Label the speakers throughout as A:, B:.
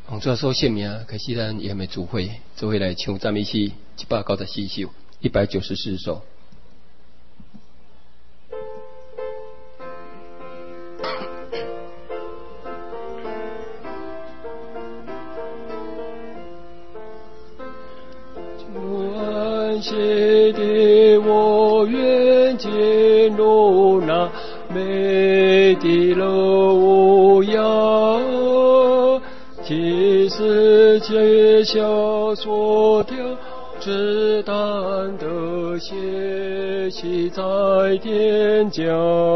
A: 主要说姓名开始咱也没主会来唱赞美诗194首，194首。安息的我愿进入那美的乐园，即使结下所掉只单的歇息在天家，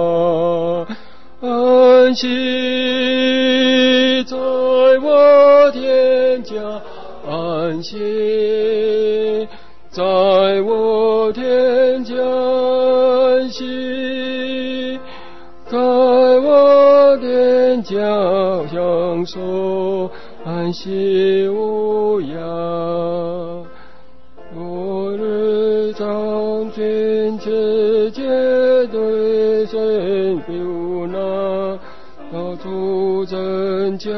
A: 安息在我天家，安息在我天家，安息在我天家，享受安息无恙。我日常君之节对身有那到处增加，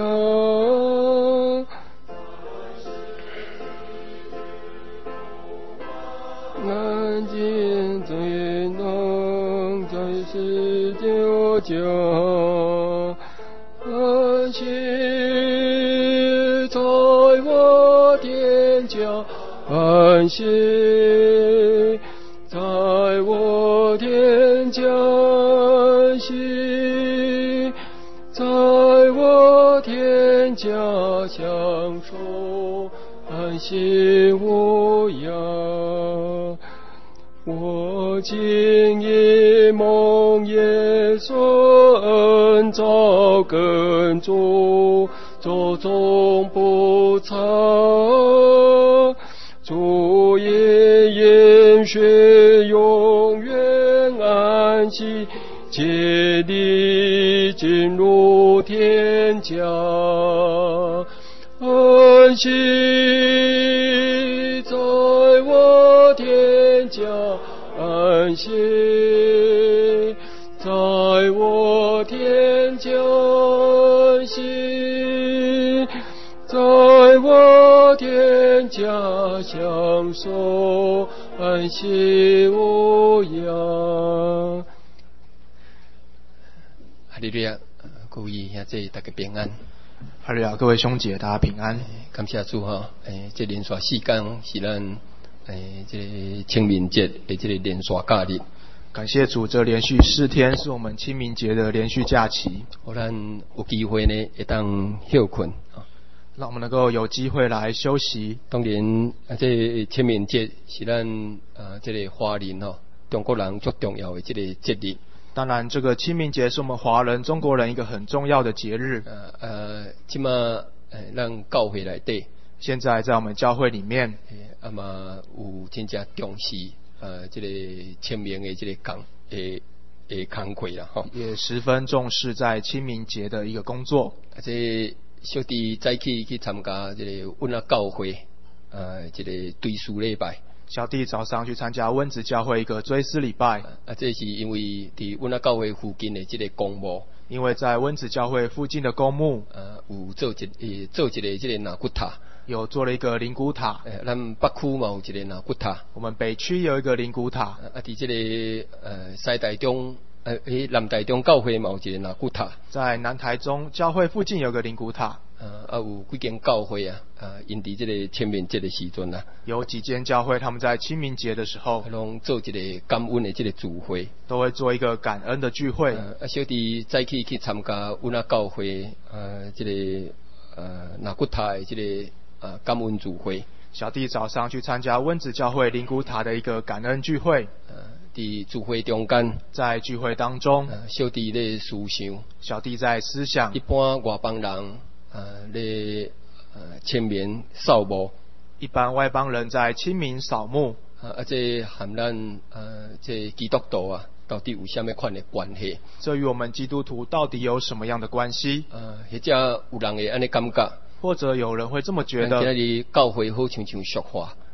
A: 安静最能在世就家，安息在我天家，安息在我天家，安息在我天家，享受安息无恙。我今以蒙耶稣恩召耕种，做种不藏，主也应许永远安息，竭力进入天家，安息在我天家，安息在我天家，安息在我天家，享受安息无恙。哈利路亚，各位兄弟大家平安。
B: 哈利路亚，各位兄姐大家平安。
A: 感谢主哈，这连续4天是咱这个清明节的这个连续假日。
B: 感谢主，这连续4天是我们清明节的连续假期，
A: 我咱有机会呢，会当休困啊，
B: 让我们能够有机会来休息。
A: 当然，这清明节是咱这个华人中国人最重要的这个节日。
B: 当然，这个清明节是我们华人、中国人一个很重要的节日。
A: 即马咱教会内底，
B: 现在在我们教会里面，
A: 有真正重视这个清明的这个工课啦吼，
B: 也十分重视在清明节的一个工作。
A: 这小弟早起去参加这个温仔教会这个追思礼拜。
B: 小弟早上去参加温子教会一个追思礼拜。
A: 这是因为伫温仔教会附近的这个公墓，
B: 因为在温子教会附近的公墓，
A: 有做一个这个纳骨塔。
B: 有做了一个灵骨塔，
A: 咱北区嘛有一个纳骨塔，
B: 我们北区有一个灵骨塔，
A: 伫这个西台中南台中教会嘛有一个纳骨塔，
B: 在南台中教会附近有个灵骨塔，
A: 有几间教会因伫这个清明节的时阵
B: 有几间教会他们在清明节的时候，
A: 拢做一个感恩的这个聚会，
B: 都会做一个感恩的聚会。
A: 小弟早起去参加温仔教会这个纳骨塔的这个感恩聚会。
B: 小弟早上去参加温子教会灵骨塔的一个感恩聚会。
A: 伫聚会中间，
B: 在聚会当中，
A: 小弟咧思想，
B: 小弟在思想，
A: 一般外邦人咧清明扫墓，
B: 一般外邦人在清明扫墓，
A: 这和咱这基督徒到底有什么款的关系？
B: 这与我们基督徒到底有什么样的关系？
A: 或者有人会安尼感觉，
B: 或者有人会这么觉得，
A: 今日教会好像俗化，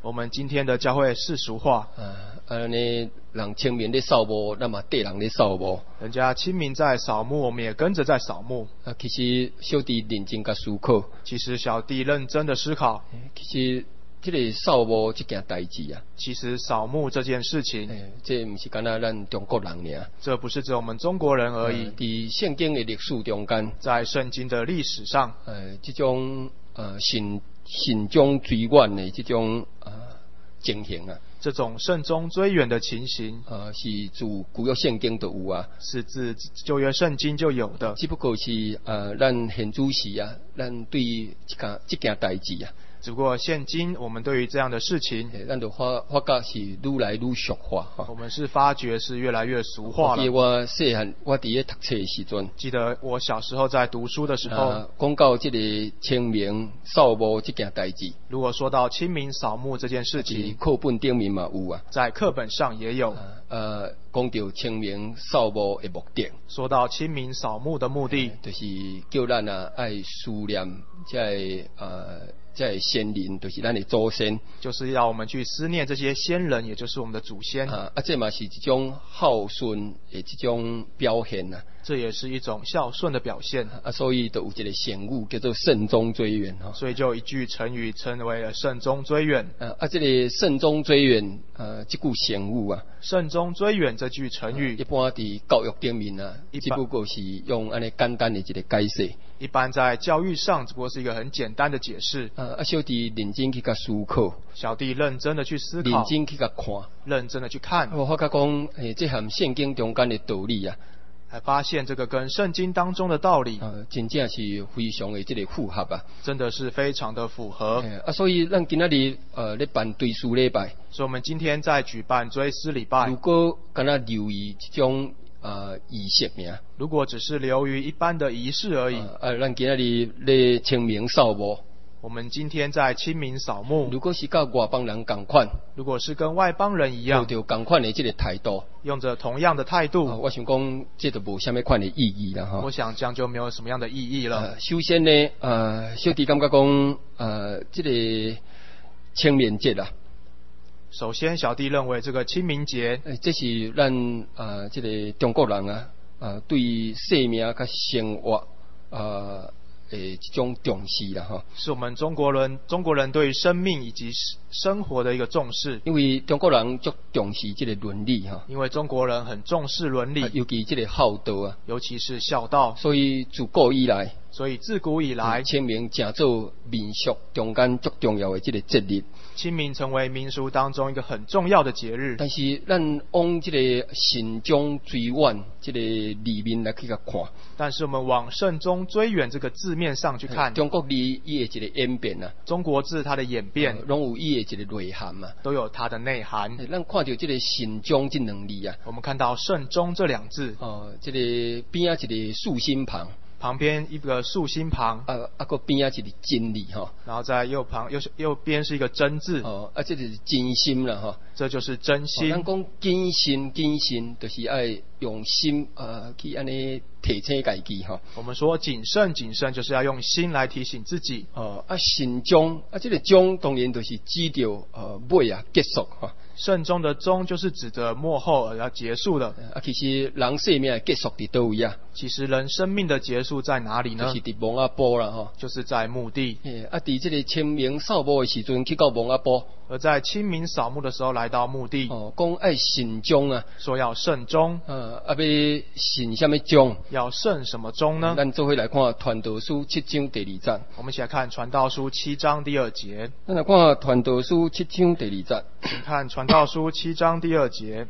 B: 我们今天的教会世俗化，
A: 安尼人清明咧扫墓，那么地人咧扫墓。
B: 人家清明在扫墓，我们也跟着在扫墓。
A: 其实小弟认真甲思考，
B: 其实小弟认真的思考，
A: 其实这个扫墓这件代志啊，
B: 其实扫墓这件事情，
A: 这不是干那咱中国人尔，
B: 这不是只有我们中国人而已。
A: 伫圣经的历史中间，
B: 在圣经的历史上，
A: 这种慎终追远的这种情形啊，
B: 这种慎终追远的情形，
A: 是自旧约圣经就有啊，
B: 是自旧约圣经就有的。
A: 只不过是咱现主时啊，咱对这件代志啊。
B: 只不过现今我们对于这样的事情，
A: 咱就发觉是愈来愈俗化。
B: 我们是发觉是越来越俗化了。
A: 记得我细汉，我伫咧读册的时阵，
B: 记得我小时候在读书的时候，
A: 讲到这个清明扫墓这件代志。
B: 如果说到清明扫墓这件事情，
A: 课本顶面嘛有啊，在
B: 课本上也有。
A: 讲到清明扫墓的目的，
B: 说到清明扫墓的目的，
A: 就是叫咱爱思念这先人，就是咱的祖先，
B: 就是要我们去思念这些先人，也就是我们的祖先。
A: 这嘛是一种孝顺的这种表现啊。
B: 这也是一种孝顺的表现。
A: 所以就有一个成语叫做慎终追远哈。
B: 所以就有一句成语称为了慎终追远。
A: 这个慎终追远，这句成语啊。
B: 慎终追远这句成语，
A: 一般伫教育顶面啊，只不过是用安尼简单的一个解释。
B: 一般在教育上，只不过是一个很简单的解释。
A: 小弟认真去甲思考，
B: 小弟认真的去思考，
A: 认真去甲看，
B: 认真的去看。
A: 我发觉讲，这含圣经中间的道理啊，
B: 还发现这个跟圣经当中的道理，
A: 真正是非常的这个符合啊，
B: 真的是非常的符合。
A: 所以咱今仔日咧办追思礼拜，
B: 所以我们今天在举办追思礼拜。
A: 如果敢若留意这种仪式名，
B: 如果只是流于一般的仪式而已，
A: 咱今仔日咧清明扫墓。
B: 我们今天在清明扫墓，
A: 如果是跟外邦人同款，
B: 如果是跟外邦人一样，
A: 有着同款的这个态度，
B: 用着同样的态度，
A: 我想讲这都无什么款的意义啦哈。
B: 我想这样就没有什么样的意义了。
A: 首先呢，小弟感觉讲，这个清明节啦。
B: 首先，小弟认为这个清明节，
A: 这是咱这个中国人啊，对生命甲生活这种重视啦哈，
B: 是我们中国人对生命以及生活的一个重视。
A: 因为中国人足重视这个伦理哈，
B: 因为中国人很重视伦理，
A: 尤其这个孝道啊，
B: 尤其是孝道。
A: 所以自古以来，清明成做民俗中间足重要的这个节日。
B: 清明成为民俗当中一个很重要的节日。
A: 但是咱往这个慎终追远这个里面来去看，
B: 但是我们往慎终追远这个字面上去看，
A: 中国字伊的一个演变啊，
B: 中国字它的演变，
A: 拢有伊的一个内涵嘛，
B: 都有它的内涵。
A: 咱看到这个慎终这两字啊，
B: 我们看到慎终这两字，
A: 这个边啊一个竖心旁。
B: 旁边一个竖心旁，
A: 个边啊一个真字哈，
B: 然后在右边是一个真字，
A: 这就是真心啦哈，
B: 这就是真心。
A: 咱讲谨慎，就是爱用心去安尼提醒家己哈。
B: 我们说谨慎，就是要用心来提醒自己。
A: 慎终这个终当然就是指着尾啊结束哈。
B: 慎终的终就是指着末后而要结束的。
A: 其实人生命的结束伫倒位啊？
B: 其实人生命的结束在哪里呢？
A: 就是伫墓仔埔啦哈，
B: 就是在墓地。
A: 伫这个清明扫墓的时阵去到墓仔埔，
B: 而在清明扫墓的时候来到墓地。
A: 讲爱慎终啊，
B: 说要慎终。
A: 要慎什么终？
B: 要慎什么终呢？
A: 咱做伙来看《传道书》7章第2节。
B: 我们一起来看《传道书》7章第2节。
A: 咱来看《传道书》7章第2节。
B: 请看《传道书》7章第2节。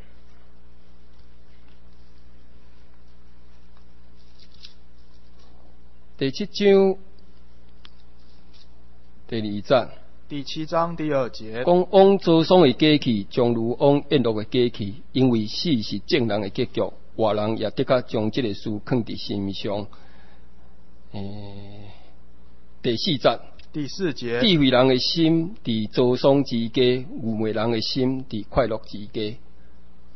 A: 第7章第2節，
B: 第7章第2節，
A: 講往遭喪的過去，將如往宴樂的過去，因為死是正人的結局，活人也得較將這個事放在心上。第4節，
B: 第4節，
A: 智慧人的心佇遭喪之家，愚昧人的心佇快樂之家。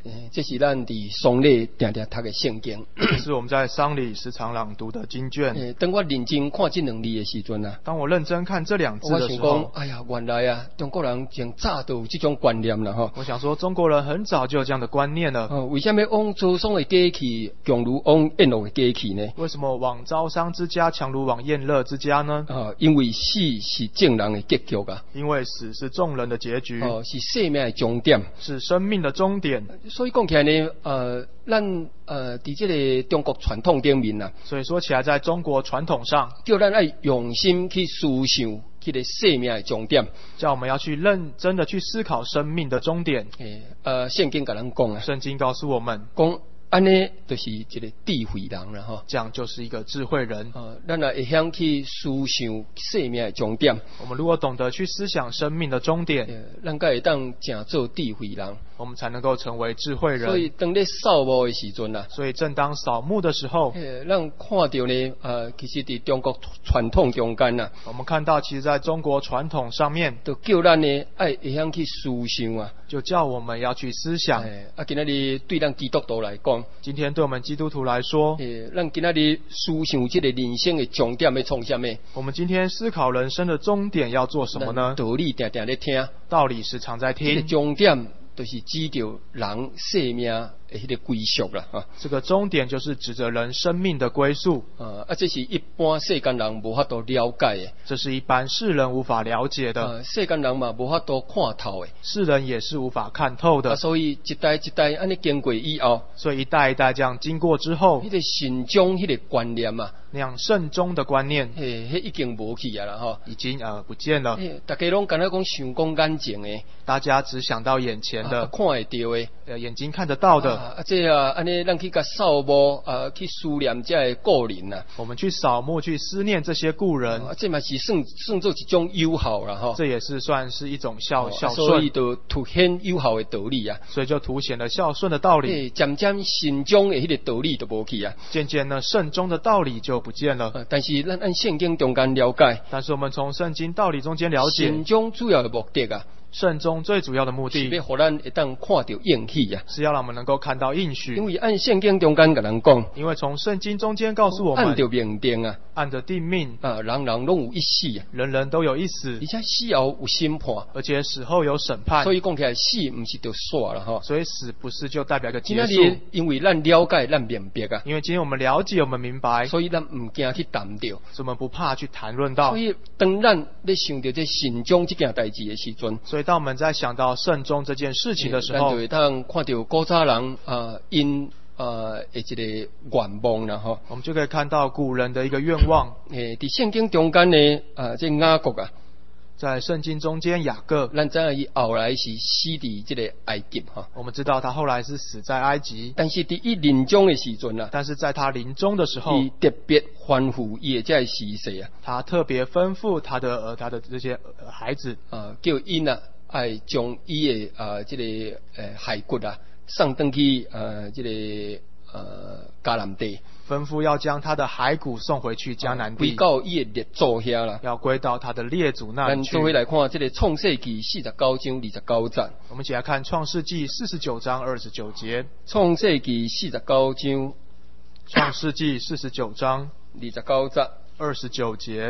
A: 这是咱伫丧礼常常读的圣经。
B: 这是我们在丧礼时常朗读的经卷。
A: 当我认真看这两字的时阵啊，
B: 当我认真看这两字
A: 我想
B: 的时候
A: 讲，，哎呀，原来啊，中国人从早就有这种观念啦吼。
B: 我想说，中国人很早就有这样的观念了。
A: 为什么往祖宗的家去，强如往宴乐的家去呢？
B: 为什么往招商之家强如往宴乐之家呢？
A: 因为死是正人的结局啊，
B: 因为死是众人的结局，
A: 是生命的终点。
B: 是生命的终点。
A: 所以讲起来呢，咱伫这个中国传统顶面啊，
B: 所以说起来，在中国传统上，
A: 叫咱要用心去思想，这个生命的终点。
B: 叫我们要去认真的去思考生命的终点。
A: 圣经甲咱讲啊，
B: 圣经告诉我们，
A: 讲安尼就是一个智慧人啦吼。
B: 这样就是一个智慧人。
A: 咱也会晓去思想生命的终点。
B: 我们如果懂得去思想生命的终点，
A: 咱才会当正做智慧人，
B: 我们才能够成为智慧人。
A: 所以当咧扫墓的时阵啊，
B: 所以正当扫墓的时候，
A: 咱看到呢，其实伫中国传统中间啊，
B: 我们看到其实在中国传统上面，
A: 就叫咱呢会晓去思想啊，
B: 就叫我们要去思想。
A: 今仔日对咱基督徒来讲，
B: 今天对我们基督徒来说，
A: 咱今仔日思想这个人生的重点要创啥物？
B: 我们今天思考人生的终点要做什么呢？
A: 道理定定咧听，
B: 道理时常在听。
A: 这个重点就是指着人生命的迄个归属啦，
B: 这个终点就是指着人生命的归宿。
A: 这是一般世间人无法度了解的，
B: 这是一般世人无法了解的。
A: 世间人嘛无法度看透的，
B: 世人也是无法看透的。
A: 所以一代一代安尼经过以后，
B: 所以一代一代这样经过之后，
A: 迄个信宗迄个观念啊，
B: 那样慎终的观念，
A: 迄已经无去啊啦吼，
B: 已经不见了。
A: 大家拢敢若讲想讲眼前的，
B: 大家只想到眼前的，
A: 看会到的，
B: 眼睛看得到的。
A: 安尼咱去甲扫墓去思念这个故人啊，
B: 我们去扫墓去思念这些故人，
A: 这嘛是算做一种友好啦吼，
B: 这也是算是一种孝顺，
A: 所以就凸显友好的道理啊，
B: 所以就凸显了孝顺的道理。
A: 渐渐信宗的迄个道理都无去啊，
B: 渐渐呢慎终的道理就不见了。
A: 但是咱按圣经中间了解，
B: 但是我们从圣经道理中间了解，
A: 信宗主要的目的啊，
B: 慎终最主要的目的
A: 是要互咱会当看到应许啊，
B: 是要让我们能够看到应许。
A: 因为按圣经中间甲咱讲，
B: 因为从圣经中间告诉我们，
A: 按着命定啊，
B: 按着定命
A: 人人拢有一死啊，
B: 人人都有一死，
A: 而且死后有审判，
B: 而且死后有审判。
A: 所以讲起来，死不是就煞了哈。
B: 所以死不是就代表一个结束。
A: 因为咱了解，咱明白啊。
B: 因为今天我们了解，我们明白，
A: 所以咱唔惊去谈到，
B: 所以我们不怕去谈论到。
A: 所以当咱咧想到这信宗这件代志的时阵，
B: 所以当我们在想到慎终这件事情的时候，
A: 咱就会当看到古早人因的一个愿望啦吼。
B: 我们就可以看到古人的一个愿望。
A: 伫圣经中间呢，这雅各啊。
B: 在圣经中间，雅各，
A: 咱知伊后来是死伫这个埃及哈。
B: 我们知道他后来是死在埃及，
A: 但是伫伊临终的时阵啊，
B: 但是在他临终的时候，
A: 伊特别吩咐伊的这死世啊，
B: 他特别吩咐他的这些孩子
A: 叫因啊，爱将伊的这个骸骨啊送登去这个迦南地。
B: 吩咐要将他的骸骨送回去迦南地，
A: 归到伊的列祖遐啦，
B: 要归到他的列祖那里去。
A: 咱做回来看这个创世纪49章29节。
B: 我们一起来看创世纪49章29节。
A: 创世纪49章，
B: 创世纪49章
A: 29节
B: 29节。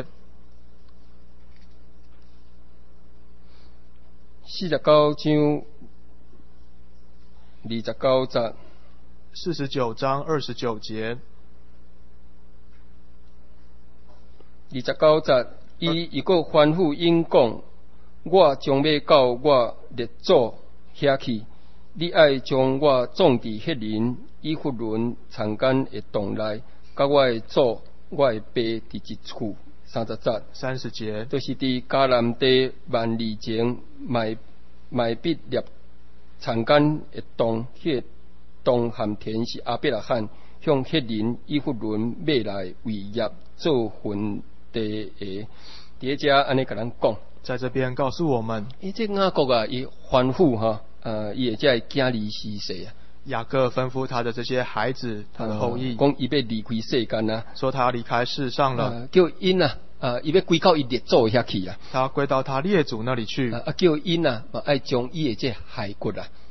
A: 49章29节。
B: 49章29节。
A: 29节，伊又吩咐因讲：我将要到我列祖遐去，你爱将我葬伫迄人以弗伦田间的洞内，甲我的祖、我的爸伫一处。30节
B: ，30节，
A: 就是伫迦南地万里前埋必列田间的洞，迄洞含田是亚伯拉罕向迄人以弗伦买来为业做坟地的。第一家安尼甲咱讲，
B: 在这边告诉我们，
A: 这雅各啊，伊吩咐哈，伊的这囝儿死世啊。
B: 雅各吩咐他的这些孩子，他的后裔，
A: 讲伊要离开世间啊，
B: 说他要离开世上了，
A: 叫因啊，伊要归到伊列祖遐去啊，
B: 他要归到他列祖那里去，
A: 叫因啊，爱将伊的这骸骨啊，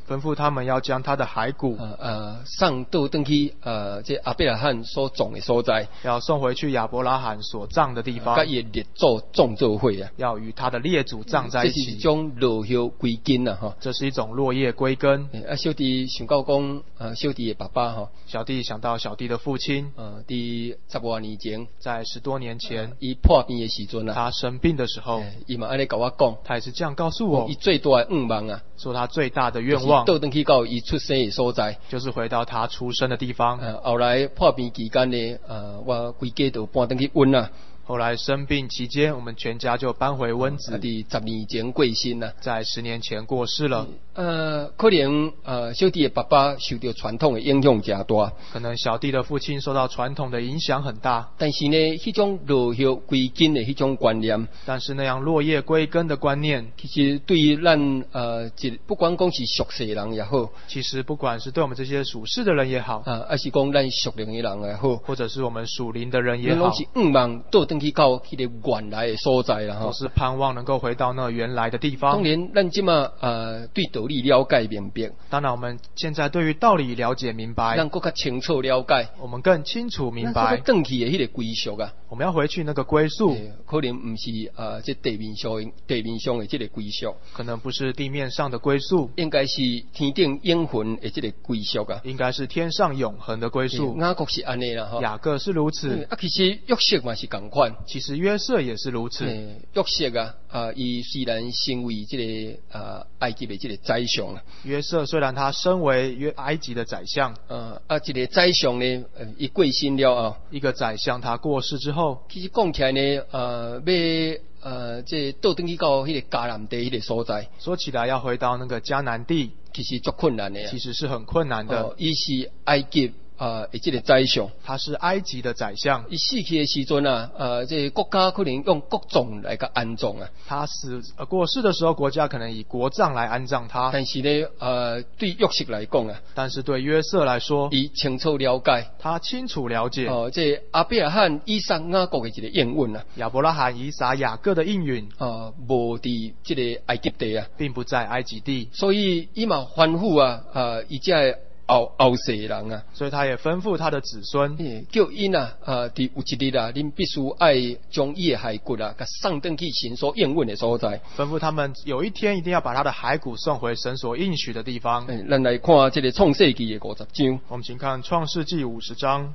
B: 吩咐他们要将他的骸骨
A: 送到登去这亚伯拉罕所种的所在，
B: 要送回去亚伯拉罕所葬的地方，
A: 甲伊列祖种做伙啊，
B: 要与他的列祖葬在一起。
A: 这是一种落叶归根啊，
B: 这是一种落叶归根。
A: 小弟想到讲，小弟的爸爸
B: 小弟想到小弟的父亲，
A: 伫10多年前，
B: 在10多年前，
A: 伊破病的时阵啊，
B: 他生病的时候，
A: 伊嘛安尼甲我讲，
B: 他也是这样告诉我，
A: 伊最大的愿望啊，
B: 说他最大的愿望，
A: 倒转去到伊出生的所在，
B: 就是回到他出生的地方。
A: 后来破病期间呢，我规家都搬转去温啊。
B: 后来生病期间，我们全家就搬回温子。
A: 伫10年前过身啊，
B: 在10年前过世了。
A: 可能小弟的爸爸受到传统的影响较大，
B: 可能小弟的父亲受到传统的影响很大。
A: 但是呢，迄种落叶归根的迄种观念，
B: 但是那样落叶归根的观念，
A: 其实对于咱不管讲是属世的人也好，
B: 其实不管是对我们这些属世的人也好，
A: 还是讲咱属灵的人也好，
B: 或者是我们属灵的人也好，
A: 拢是愿望倒转去到迄个原来的所在啦，
B: 都是盼望能够回到那原来的地方。
A: 当然，咱即马对道理了解明白。
B: 当然，我们现在对于道理了解明白，
A: 咱更加清楚了解，
B: 我们更清楚明白。
A: 转去的迄个归属啊，
B: 我们要回去那个归宿，
A: 可能不是这地面上的这个归属，
B: 可能不是地面上的归宿，
A: 应该是天顶永恒的这个归属啊，
B: 应该是天上永恒的归宿。
A: 雅各是安尼啦，
B: 雅各是如此。
A: 其实约瑟嘛是同款，
B: 其实约瑟也是如此。
A: 约瑟伊虽然成为这个埃及的这个宰相啊，
B: 约瑟虽然他身为埃及的宰相，
A: 这个宰相呢，伊过身了啊，
B: 一个宰相他过世之后，
A: 其实讲起来呢，要这倒转去到迄个迦南地迄个所在，
B: 说起来要回到那个迦南地，
A: 其实足困难的，
B: 其实是很困难的。
A: 伊是埃及这个宰相，
B: 他是埃及的宰相。
A: 伊死去的时阵啊，这个国家可能用国葬来个安葬啊。
B: 他过世的时候，国家可能以国葬来安葬他。
A: 但是呢，对约瑟来讲啊，
B: 但是对约瑟来说，
A: 伊清楚了解，
B: 他清楚了解
A: 这亚伯拉罕、以撒、雅各的一个应允啊。
B: 亚伯拉罕、以撒、雅各的应允
A: 无伫这个埃及地啊，
B: 并不在埃及地，
A: 所以伊嘛吩咐伊这后世人啊，
B: 所以他也吩咐他的子孙，
A: 叫因伫有一日恁必须爱将伊的骸骨甲送转去神所应允的所在。
B: 吩咐他们有一天一定要把他的骸骨送回神所应许的地方。
A: 咱来看这个创世纪的50章。
B: 我们请看创世纪50章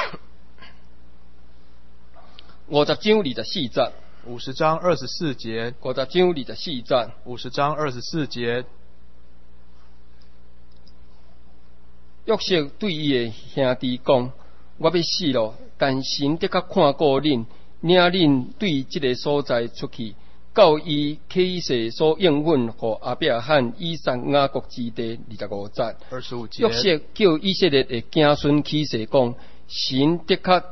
A: 50章24节。
B: 50章24节。
A: 50章24节。
B: 50章24节。
A: 约瑟对伊的兄弟讲：“我要死了，但神的确看顾恁，领恁对这个所在出去，到伊起誓所应允和亚伯拉罕、以撒、雅各之地。25节。
B: 25节。
A: 约瑟叫以色列的子孙起誓讲：神的确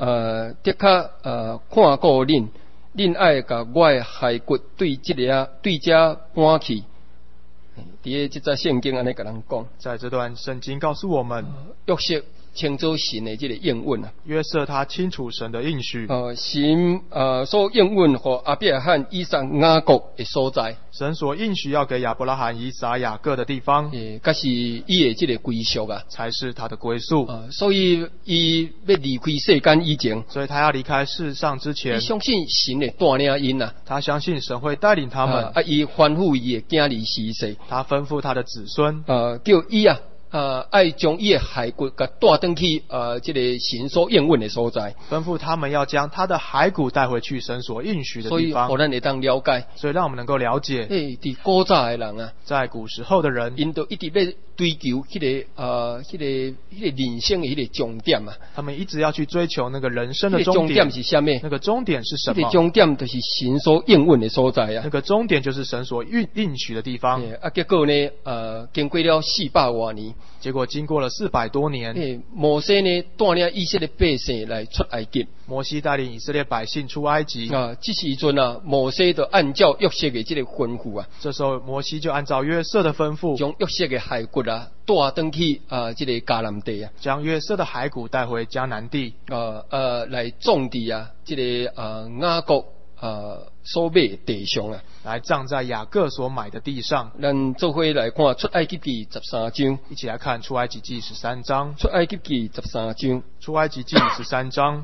A: 看顾恁，恁爱甲我的骸骨对这搬去。”伫这则圣经安尼甲人讲，
B: 在这段圣经告诉我们，
A: 约瑟清楚神的这个应允啊。
B: 约瑟他清楚神的应许。
A: 神所应允和亚伯拉罕、以撒、雅各的所在。
B: 神所应许要给亚伯拉罕、以撒、雅各的地方，
A: 才是伊的这个归属啊，
B: 才是他的归宿。
A: 所以伊要离开世间以前，
B: 所以他要离开世上之前，
A: 伊相信神会带领因啊。
B: 他相信神会带领他们。
A: 伊吩咐伊的囝儿施洗，
B: 他吩咐他的子孙，
A: 叫伊爱将伊的骸骨甲带转去这个神所应允的所在，
B: 吩咐他们要将他的骸骨带回去神所应许的地方。
A: 所以，咱会当了解，
B: 所以让我们能够了解，
A: 伫古早的人啊，
B: 在古时候的人，
A: 因都一直要追求迄个人生的迄个终点啊。
B: 他们一直要去追求那个人生的终点。
A: 终点是什么？
B: 那个终点是什么？
A: 那个终点就是神所应允的所在啊。
B: 那个终点就是神所应许的地方。
A: 结果呢，经过了400多年。
B: 结果经过了400多年，
A: 摩西呢带领以色列百姓来出埃及。
B: 摩西带领以色列百姓出埃及。
A: 这时阵摩西就按照约瑟的这个吩咐啊。
B: 这时候摩西就按照约瑟的吩咐，
A: 将约瑟的骸骨带转去这个迦南地啊。
B: 将约瑟的骸骨带回迦南地。
A: 来种地这个雅各所买的地上啊。
B: 来葬在雅各所买的地上。
A: 咱做伙来看出埃及记13章。
B: 一起来看出埃及记13章。
A: 出埃及记13章。
B: 出埃及记13章。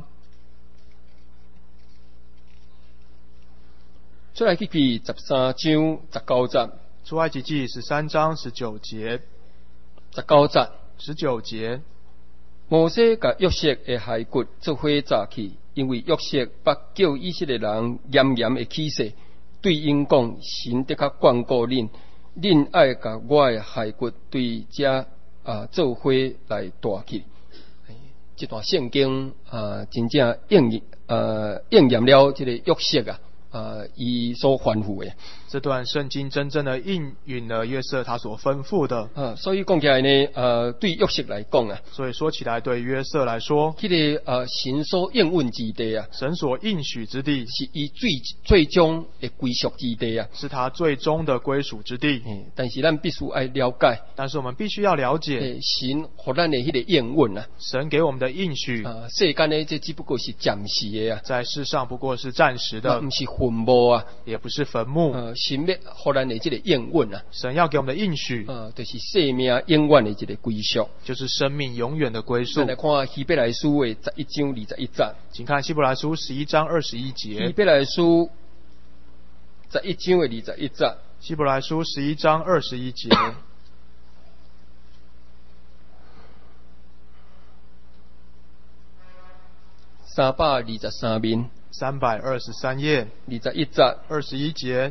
A: 出埃及记13章19节。
B: 出埃及记13章19节。
A: 19节。
B: 19节。
A: 摩西甲约瑟的骸骨做伙炸去，因为约瑟捌叫以色列人严严的起誓，对因讲：神的确眷顾恁，恁爱甲我的骸骨对遮做伙来带去。这段圣经真正应验了这个约瑟伊所吩咐的。
B: 这段圣经真正的应允了约瑟他所吩咐的。
A: 所以讲起来呢，对约瑟来讲啊，
B: 所以说起来对约瑟来说，
A: 这个神所应允之地啊，
B: 神所应许之地，
A: 是伊最终的归属之地啊，
B: 是他最终的归属之地。
A: 但是咱必须要了解，
B: 但是我们必须要了解，
A: 神给咱的迄个应允啊，
B: 神给我们的应许，
A: 世间呢这只不过是暂时的啊，
B: 在世上不过是暂时的，
A: 不是坟墓啊，
B: 也不是坟墓。
A: 神要给咱的这个应允啊，
B: 神要给我们的应许，
A: 就是生命永远的这个归属，
B: 就是生命永远的归属。
A: 咱来看希伯来书的11章21节，
B: 请看希伯来书11章21节。
A: 希伯来书11章的21节。
B: 希伯来书11章21节。
A: 323面
B: 323页
A: 21节
B: 21节。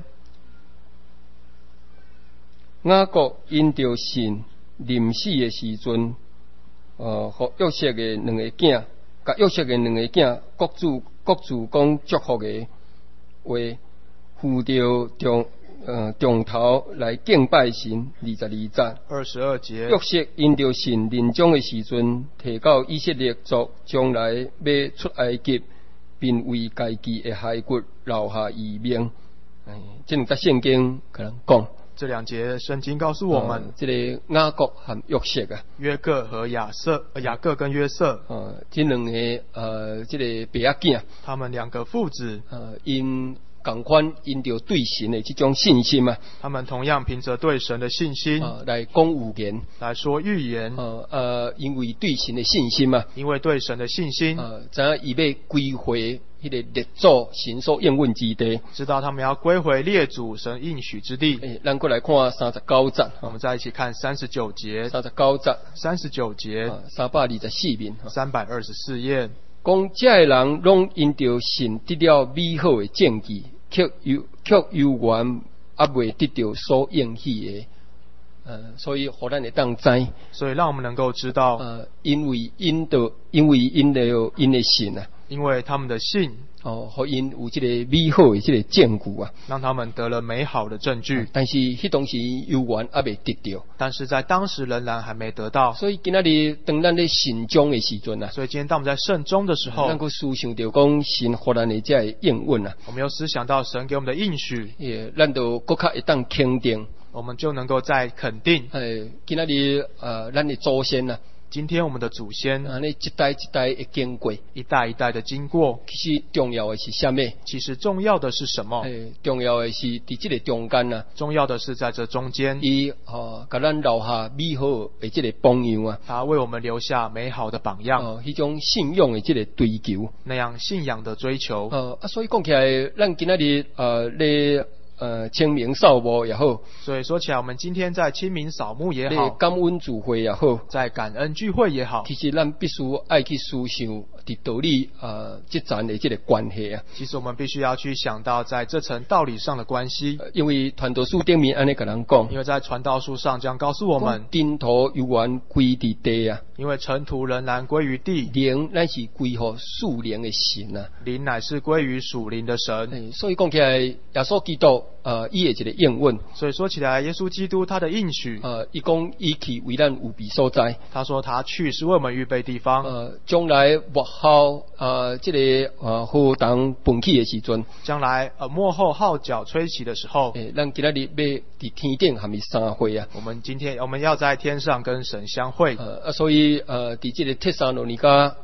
A: 雅各因着信临死的时阵，互约瑟的两个囝，甲约瑟的两个囝，各自讲祝福的话，负着重头来敬拜神。22节
B: 22节。
A: 约瑟因着信临终的时阵，提到以色列族将来要出埃及，并为家己的骸骨留下遗命。这两节圣经可能讲。
B: 这两节圣经告诉我们，
A: 这个雅各和约瑟啊，
B: 约各和雅各跟约瑟，
A: 这两个这个爸仔囝，
B: 他们两个父子，
A: 因同款因着对神的这种信心啊，
B: 他们同样凭着对神的信心
A: 来讲预言，
B: 来说预言，
A: 因为对神的信心啊，
B: 因为对神的信心，
A: 知影伊要归回迄个列祖神所应允之地，
B: 知道他们要归回列祖神应许之地。
A: 咱过来看39节，
B: 我们再一起看39节。
A: 39节
B: ，39节
A: ，324面
B: ，324页。
A: 讲这个人拢因着信得了美好的证据，却犹原还未得到所应许的，所以互咱会当知，
B: 所以让我们能够知道，
A: 因为因的信啊，
B: 因为他们的信，
A: 互因有这个美好的这个证据啊，
B: 让他们得了美好的证据。
A: 但是迄当时犹原还未得到，
B: 但是在当时仍然还没得到。
A: 所以今仔日当咱咧信中的时阵啊，
B: 所以今天当我们在圣中的时候，
A: 咱个思想到讲神互咱的这个应允啊，
B: 我们又思想到神给我们的应许，
A: 咱就更加会当肯定，
B: 我们就能够再肯定，
A: 今仔日咱的祖先啊，
B: 今天我们的祖先
A: 一代一代的经过，
B: 一代一代的经过，
A: 其实重要的是什么？
B: 其实重要的是什么？
A: 重要的是在这个中间啊，
B: 重要的是在这中间，
A: 伊给咱留下美好的这个榜样啊，
B: 他为我们留下美好的榜样，
A: 迄种信仰的这个追求，
B: 那样信仰的追求。
A: 所以讲起来，咱今仔日咧清明扫墓也好，
B: 所以说起来，我们今天在清明扫墓也好，
A: 感恩聚会也好，
B: 在感恩聚会也好，
A: 其实咱必须爱去思想伫道理这层的这个关系啊。
B: 其实我们必须要去想到在这层道理上的关系，
A: 因为传道书顶面安尼甲人讲，
B: 因为在传道书上这样告诉我们，
A: 尘土犹原归伫地啊，
B: 因为尘土仍然归于地，
A: 灵乃是归乎属灵的神啊，
B: 灵乃是归于属灵的神。
A: 所以讲起来，耶稣基督伊的一个应允，
B: 所以说起来，耶稣基督他的应许，
A: 伊讲伊去为咱有备所在，
B: 他说他去是为我们预备地方，
A: 将来幕后这个河东奔起的时阵，
B: 将来末后号角吹起的时候，
A: 咱今仔日要伫天顶和伊相会啊。
B: 我们要在天上跟神相会。
A: 所以伫这个帖撒罗尼迦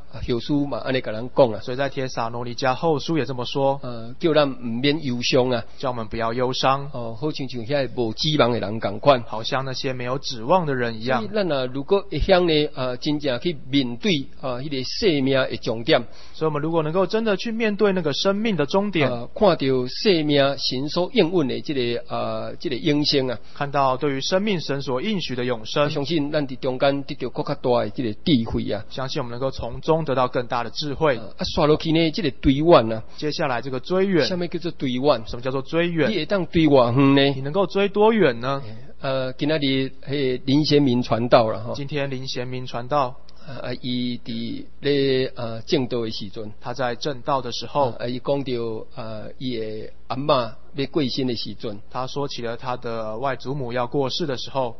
A: 后书嘛安尼甲咱讲啊，
B: 所以在帖撒罗尼迦后书也这么说，
A: 叫咱唔免忧伤啊，
B: 叫我们不要忧伤，
A: 好像遐无指望的人共款，
B: 好像那些没有指望的人一样。
A: 所以咱如果会晓呢，真正去面对迄个生命的重点，
B: 所以我们如果能够真的去面对那个生命的终点，
A: 看到生命神所应允的这个永生啊，看
B: 到对于生命神所应许的永生，
A: 相信咱伫中间得到更加大的这个智慧啊，
B: 相信我们能够从中得到更大的智慧。
A: 刷落去呢，这个追远啊，
B: 接下来这个追远，
A: 什么叫做追远？
B: 什么叫做追远？
A: 你会当追偌远呢？
B: 你能够追多远呢？
A: 今仔日林贤明传道了哈。
B: 今天林贤明传道，
A: 伊伫咧正道的时阵，
B: 他在正道的时候，
A: 伊讲到伊的阿嬷要过身的时阵，
B: 他说起了他的外祖母要过世的时候，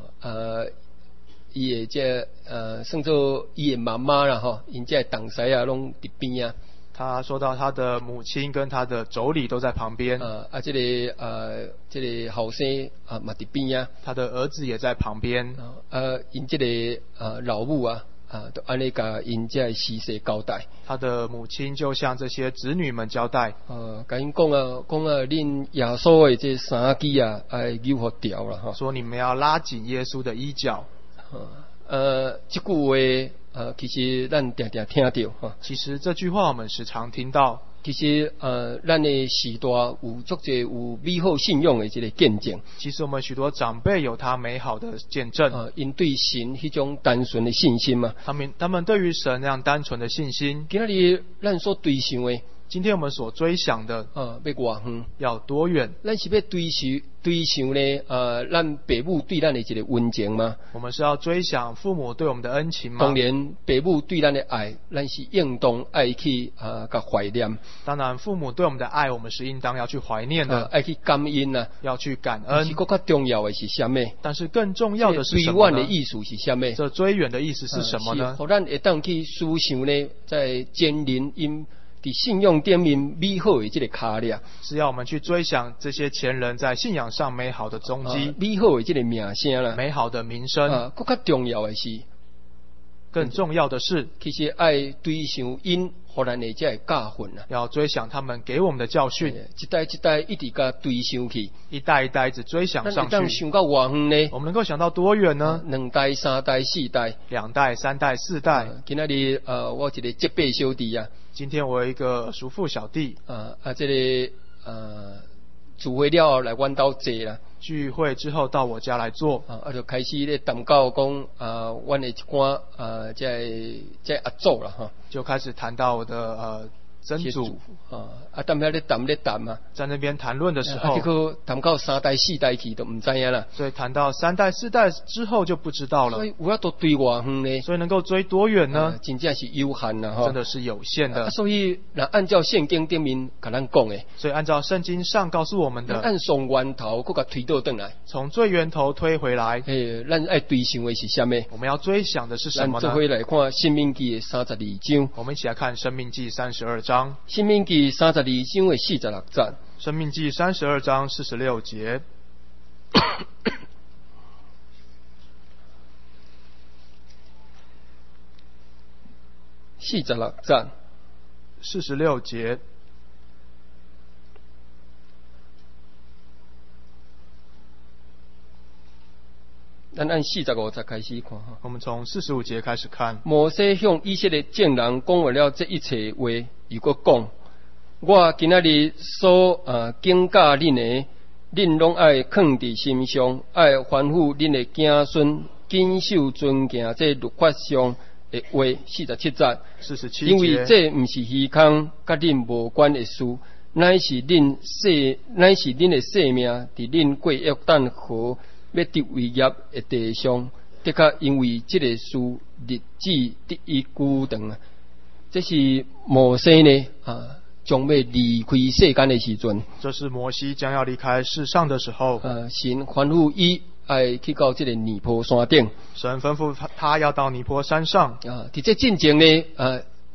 A: 伊的这算做伊的妈妈啦吼，因这同师啊拢伫边啊。
B: 他说到他的母亲跟他的妯娌都在旁边，
A: 这个后生嘛伫边啊，
B: 他的儿子也在旁边，
A: 因这个老母啊。都安尼甲因这逝世交代，
B: 他的母亲就向这些子女们交代，
A: 甲因讲啊，恁耶稣的这衫机啊，爱扭好掉了哈，
B: 说你们要拉紧耶稣的衣角。
A: 这句话其实咱常常听到哈。
B: 其实这句话我们时常听到。
A: 其实咱的时代有足侪有美好信仰的这个见证。
B: 其实我们许多长辈有他美好的见证。
A: 因对神迄种单纯的信心嘛。
B: 他们对于神那样单纯的信心。
A: 今仔日咱所追想的。
B: 今天我们所追想的，
A: 要偌远，
B: 要多远？
A: 咱是要追想呢？咱父母对咱的一个温情吗？
B: 我们是要追想父母对我们的恩情吗？
A: 当然，父母对咱的爱，咱是应当爱去甲怀念。
B: 当然，父母对我们的爱，我们是应当要去怀念的，
A: 爱去感恩啊，
B: 要去感恩。
A: 是更加重要的是什么？
B: 但是更重要的是什么呢？
A: 追远的意思是什么？
B: 这追远的意思是什么呢？
A: 是咱会当去思想呢，在前人因伫信仰顶面美好的这个脚印，
B: 是要我们去追想这些前人在信仰上美好的踪迹，
A: 美好的这个名声啦，
B: 美好的名声。
A: 更加重要的是，
B: 更重要的是，
A: 其实爱追想因互咱的这个教训啊，
B: 要追想他们给我们的教训，
A: 一代一代一直甲追想去，
B: 一代一代一直追想上去。
A: 想到偌远呢？
B: 我们能够想到多远呢
A: ？2代、3代、4代
B: ，2代、3代、4代。
A: 今仔日我一个结拜小弟啊。
B: 今天我有一个叔父小弟，
A: 这个聚会了后来阮兜坐啦。
B: 聚会之后到我家来坐，
A: 就开始咧谈到讲阮的一寡这阿祖啦哈，
B: 就开始谈到我的曾祖
A: 当遐咧谈嘛，
B: 在那边谈论的时候，
A: 结果谈到3代4代去都唔知影啦。
B: 所以谈到3代4代之后就不知道了。
A: 所以有法度追偌远呢？
B: 所以能够追多远呢？
A: 真正是有限啦，
B: 真的是有限的。
A: 所以那按照圣经顶面甲咱讲的，
B: 所以按照圣经上告诉我们的，
A: 按从源头搁甲推倒转来，
B: 从最源头推回来。
A: 咱爱追想的是什么？
B: 我们要追想的是什么呢？
A: 咱这回来看《申命记》的32章。
B: 我们一起来看《申命记》32章。
A: 《申命记》32章的46节。《
B: 申命记》32章46节。
A: 46节。
B: 46节。
A: 咱按45节开始看哈。
B: 我们从45节开始看。
A: 摩西向以色列众人讲完了这一切话，又搁讲：我今仔日所警教恁的，恁拢爱藏伫心上，爱吩咐恁的子孙谨守遵行这律法上的话。47节。
B: 47节。
A: 因为这毋是虚空，甲恁无关的事，乃是恁的性命，伫恁过约旦河要得为业的地上，的确因为这个事日子得以久长啊。这是摩西呢将要离开世间的时阵。
B: 这是摩西将要离开世上的时候。
A: 神吩咐伊爱去到这个尼坡山顶。
B: 神吩咐他要到尼坡山上。
A: 伫这进前呢，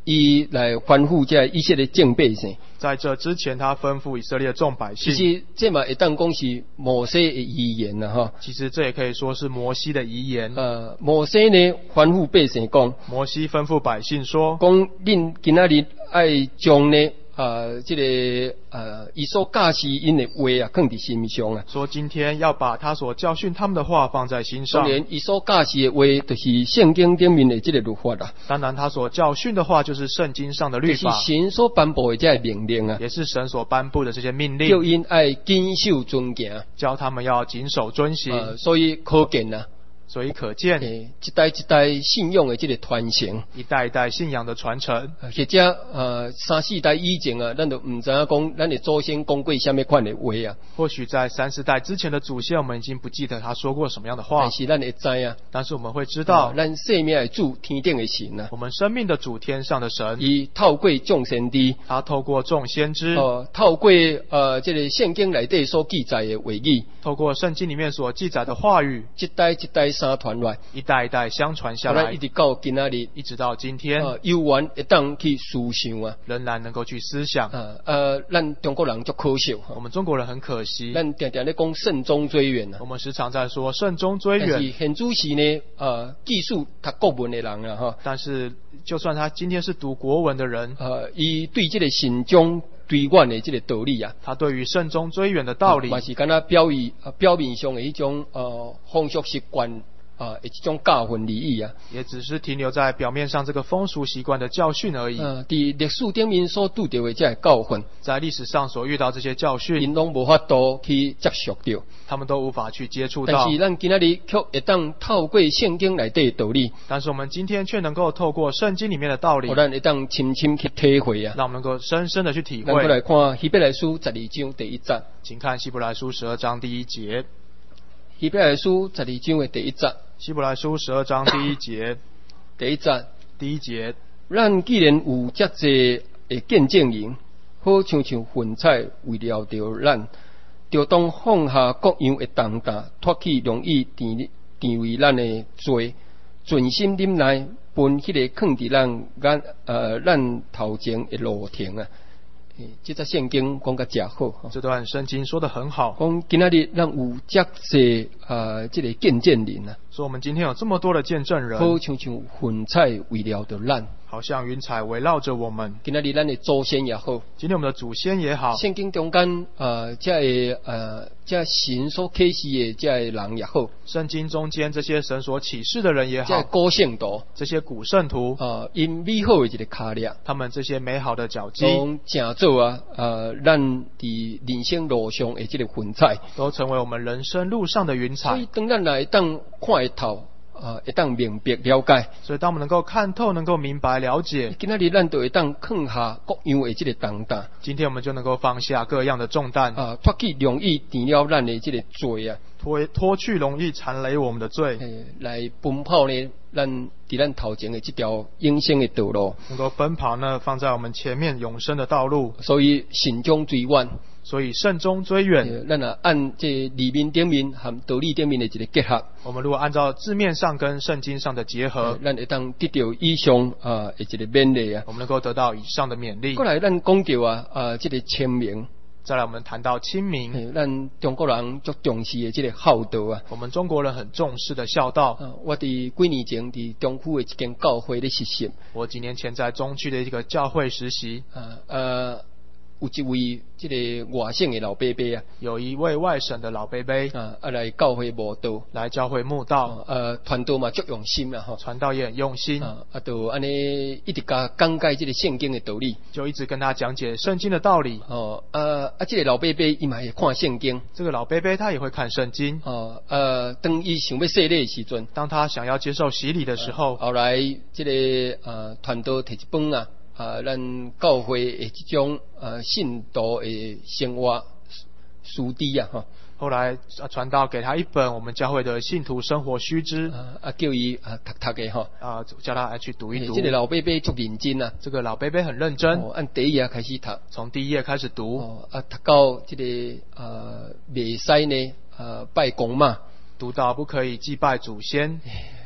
A: 伊来吩咐这以色列众百姓。
B: 在这之前，他吩咐以色列众百姓。
A: 其实这嘛会当讲是摩西的遗言啦，哈。
B: 其实这也可以说是摩西的遗言。
A: 摩西呢吩咐百姓讲，
B: 摩西吩咐百姓说，
A: 讲恁今仔日爱将呢这个伊所教示因的话啊，放伫心上啊。
B: 说今天要把他所教训他们的话放在心上。
A: 当然，伊所教示的话，就是圣经顶面的这个律法啦。
B: 当然，他所教训的话就是圣经上的律法，
A: 就是神所颁布的这个命令啊，
B: 也是神所颁布的这些命令，
A: 叫因爱谨守遵行，
B: 教他们要谨守遵行。
A: 所以可见啊。
B: 所以可见，
A: 一代一代信仰的这个传承，
B: 一代一代信仰的传承，
A: 或者三四代以前啊，咱都唔知影讲咱的祖先讲过什么款的话啊。
B: 或许在3、4代之前的祖先，我们已经不记得他说过什么样的话，
A: 但是咱会知啊。
B: 但是我们会知道，
A: 咱生命的主天顶的神啊，
B: 我们生命的主天上的神，
A: 伊透过众先知，
B: 他透过众先知，
A: 透过这个圣经内底所记载的话语，
B: 透过圣经里面所记载的话语，
A: 一代一代相传来。
B: 一代一代相传下来，
A: 一直到今仔日，
B: 一直到今天，
A: 有缘会当去思想啊，
B: 仍然能够去思想。
A: 咱中国人就可惜，
B: 我们中国人很可惜，
A: 咱常常咧讲慎终追远啊。
B: 我们时常在说慎终追远。
A: 但是现主时呢，技术读国文的人啊，哈。
B: 但是就算他今天是读国文的人，
A: 伊对这个慎终追远的这个道理啊，
B: 他对于慎终追远的道理，
A: 嘛是敢若表面上的一种风俗习惯。一种教训礼仪啊，
B: 也只是停留在表面上这个风俗习惯的教训而已。
A: 在历史顶面所拄到的这教训，
B: 在历史上所遇到这些教训，
A: 因拢无法度去接受到，
B: 他们都无法去接触到。
A: 但是咱今仔日却会当透过圣经内底的道理，
B: 但是我们今天却能够透过圣经里面的道理，
A: 我咱会当深深去体会啊，
B: 让我们能够深深的去体会。
A: 咱来看希伯来书12章第1节，
B: 请看希伯来书12章第1节。
A: 希伯来书12章的第1节。
B: 希伯来书12章第1节，第一节，
A: 咱既然有这济的见证人，好像云彩围绕着咱，就当放下各样的重担，脱去容易甜为咱的罪，专心忍耐，奔迄个放伫咱头前的路程啊。这则圣经讲得真好，
B: 这段圣经说得很好。
A: 讲今仔日咱有这济这个见证人啊，
B: 说我们今天有这么多的见证人，
A: 好像云彩围绕着咱，
B: 好像云彩围绕着我们。
A: 今仔日咱的祖先也好，
B: 今天我们的祖先也好，
A: 圣经中间这神所启示的这人也好，
B: 圣经中间这些神所启示的人也好，
A: 这古圣徒，
B: 这些古圣徒，
A: 因美好的一个脚力，
B: 他们这些美好的脚迹，
A: 成做咱伫人生路上的这个云彩，
B: 都成为我们人生路上的云彩。
A: 所以当咱来当看会透。会当明白了解，
B: 所以当我们能够看透、能够明白了解，
A: 今仔日咱就会当放下各样的这个重担。
B: 今天我们就能够放下各样的重担，
A: 脱去容易填了咱的这个罪啊，
B: 脱去容易缠累我们的罪，
A: 来奔跑呢，伫咱头前的这条永生的道路，
B: 能够奔跑呢，放在我们前面永生的道路。
A: 所以慎终追远。
B: 所以慎终追远，
A: 咱按这里面顶面和道理顶面的一个结合，
B: 我们如果按照字面上跟圣经上的结合，
A: 咱会当得到以上的一个勉励啊。
B: 我们能够得到以上的勉励。
A: 过来，咱讲到这个清明。
B: 再来，我们谈到清明，
A: 咱中国人足重视的这个孝道啊。
B: 我们中国人很重视的孝道。
A: 我伫几年前伫中区的一间教会咧实习。
B: 我几年前在中区的一个教会实习。
A: 有一位这个外省的老伯伯啊，
B: 有一位外省的老伯伯
A: 来教会慕道，
B: 来教会慕道，
A: 传道嘛足用心啊，
B: 传道也很用心，
A: 就安尼一直甲讲解这个圣经的道理，
B: 就一直跟他讲解圣经的道理。
A: 这个老伯伯伊嘛会看圣经，
B: 这个老伯伯他也会看圣经。
A: 当伊想要洗礼的时阵，
B: 当他想要接受洗礼的时候，
A: 后来这个传道摕一本啊。咱教会的这种信徒的生活书籍啊，哈。后来
B: 传道给他一本我们教会的信徒生活须知，
A: 叫伊读的哈，
B: 叫他去读一读。
A: 这个老伯伯足认真啊，
B: 这个老伯伯很认真，
A: 按第一页开始读，
B: 从第一页开始读，
A: 读到这个袂使呢拜公嘛。
B: 读到不可以祭拜祖先，